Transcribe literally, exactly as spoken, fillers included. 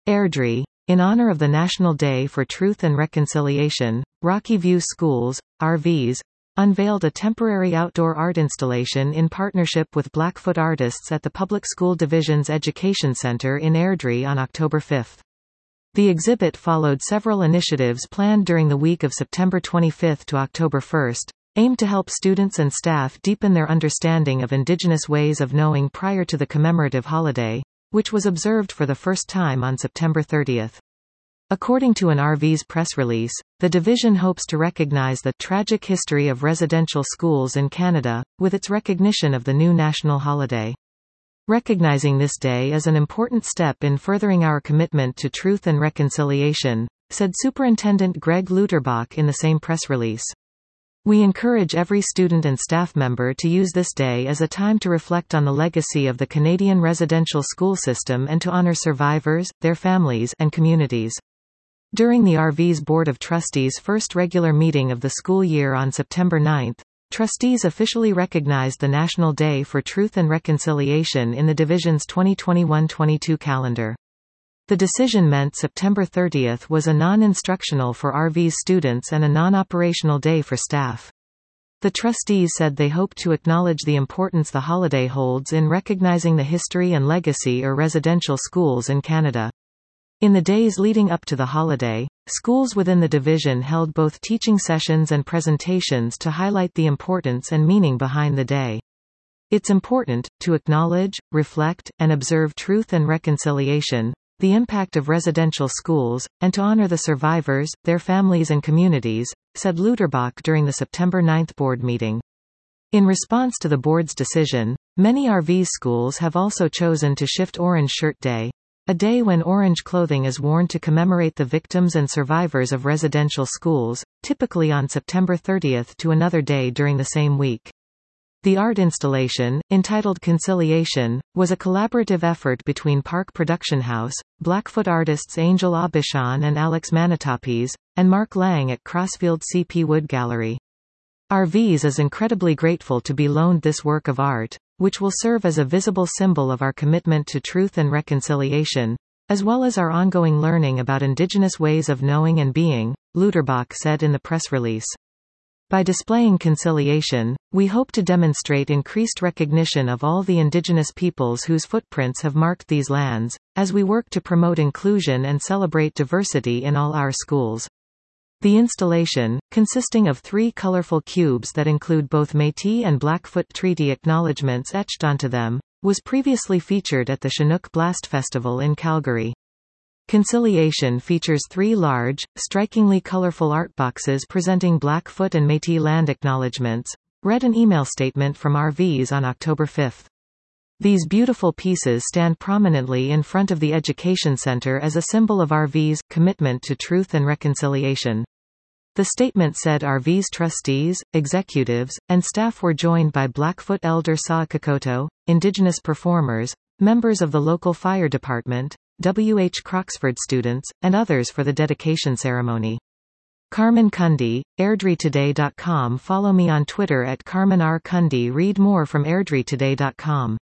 Airdrie. In honor of the National Day for Truth and Reconciliation, Rocky View Schools, R Vs, unveiled a temporary outdoor art installation in partnership with Blackfoot artists at the Public School Division's Education Center in Airdrie on October fifth. The exhibit followed several initiatives planned during the week of September twenty-fifth to October first, aimed to help students and staff deepen their understanding of Indigenous ways of knowing prior to the commemorative holiday, which was observed for the first time on September thirtieth. According to an R V's press release, the division hopes to recognize the tragic history of residential schools in Canada, with its recognition of the new national holiday. Recognizing this day is an important step in furthering our commitment to truth and reconciliation, said Superintendent Greg Luterbach in the same press release. We encourage every student and staff member to use this day as a time to reflect on the legacy of the Canadian residential school system and to honor survivors, their families, and communities. During the R V's Board of Trustees' first regular meeting of the school year on September ninth, trustees officially recognized the National Day for Truth and Reconciliation in the division's twenty twenty-one twenty-two calendar. The decision meant September thirtieth was a non-instructional for R V's students and a non-operational day for staff. The trustees said they hope to acknowledge the importance the holiday holds in recognizing the history and legacy of residential schools in Canada. In the days leading up to the holiday, schools within the division held both teaching sessions and presentations to highlight the importance and meaning behind the day. It's important to acknowledge, reflect, and observe truth and reconciliation, the impact of residential schools, and to honor the survivors, their families and communities, said Luterbach during the September ninth board meeting. In response to the board's decision, many R V schools have also chosen to shift Orange Shirt Day, a day when orange clothing is worn to commemorate the victims and survivors of residential schools, typically on September thirtieth, to another day during the same week. The art installation, entitled Conciliation, was a collaborative effort between Park Production House, Blackfoot artists Angel Aubuchon and Alex Manitapes, and Mark Lang at Crossfield C P Wood Gallery. R Vs is incredibly grateful to be loaned this work of art, which will serve as a visible symbol of our commitment to truth and reconciliation, as well as our ongoing learning about Indigenous ways of knowing and being, Luterbach said in the press release. By displaying conciliation, we hope to demonstrate increased recognition of all the Indigenous peoples whose footprints have marked these lands, as we work to promote inclusion and celebrate diversity in all our schools. The installation, consisting of three colorful cubes that include both Métis and Blackfoot Treaty acknowledgements etched onto them, was previously featured at the Chinook Blast Festival in Calgary. Conciliation features three large, strikingly colorful art boxes presenting Blackfoot and Métis land acknowledgements, read an email statement from R Vs on October fifth. These beautiful pieces stand prominently in front of the Education Center as a symbol of R V's commitment to truth and reconciliation. The statement said R V's trustees, executives, and staff were joined by Blackfoot elder Saakakoto, Indigenous performers, members of the local fire department, W H Croxford students, and others for the dedication ceremony. Carmen Cundy, airdrie today dot com. Follow me on Twitter at Carmen R. Cundy. Read more from airdrie today dot com.